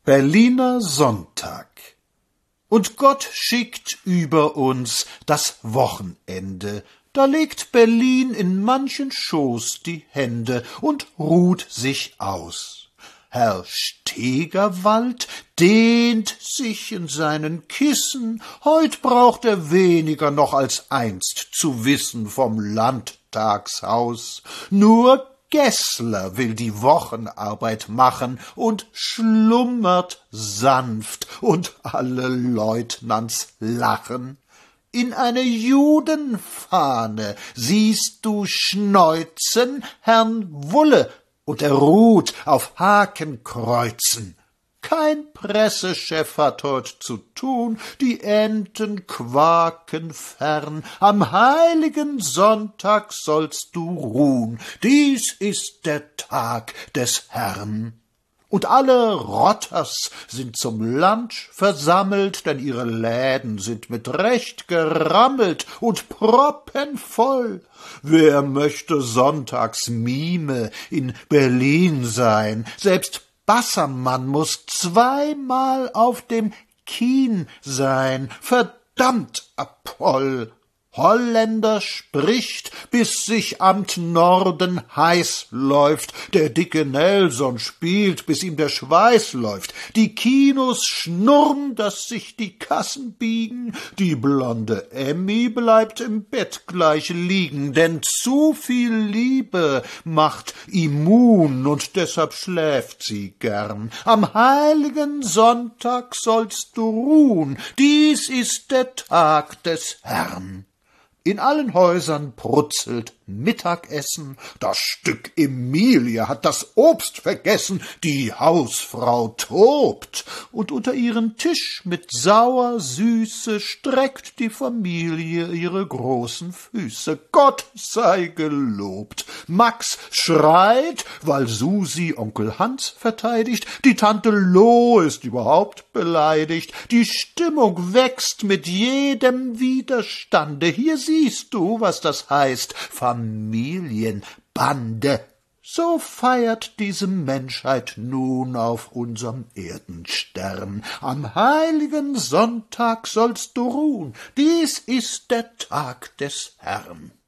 Berliner Sonntag. Und Gott schickt über uns das Wochenende, da legt Berlin in manchen Schoß die Hände und ruht sich aus. Herr Stegerwald dehnt sich in seinen Kissen, heut braucht er weniger noch als einst zu wissen vom Landtagshaus. Nur Gessler will die Wochenarbeit machen und schlummert sanft, und alle Leutnants lachen. In eine Judenfahne siehst du schneuzen Herrn Wulle, und er ruht auf Hakenkreuzen. Kein Pressechef hat heut zu tun, die Enten quaken fern. Am heiligen Sonntag sollst du ruhn, dies ist der Tag des Herrn. Und alle Rotters sind zum Lunch versammelt, denn ihre Läden sind mit Recht gerammelt und proppenvoll. Wer möchte sonntags Mime in Berlin sein? Selbst Bassermann muß zweimal auf dem Kien sein. Verdammt, Apoll! Holländer spricht, bis sich am Norden heiß läuft. Der dicke Nelson spielt, bis ihm der Schweiß läuft. Die Kinos schnurren, dass sich die Kassen biegen. Die blonde Emmy bleibt im Bett gleich liegen, denn zu viel Liebe macht immun, und deshalb schläft sie gern. Am heiligen Sonntag sollst du ruhn, dies ist der Tag des Herrn. In allen Häusern brutzelt Mittagessen, das Stück Emilie hat das Obst vergessen, die Hausfrau tobt, und unter ihren Tisch mit Sauersüße streckt die Familie ihre großen Füße. Gott sei gelobt! Max schreit, weil Susi Onkel Hans verteidigt, die Tante Lo ist überhaupt beleidigt, die Stimmung wächst mit jedem Widerstande. Hier siehst du, was das heißt, Familienbande. So feiert diese Menschheit nun auf unserem Erdenstern. Am heiligen Sonntag sollst du ruhn, dies ist der Tag des Herrn.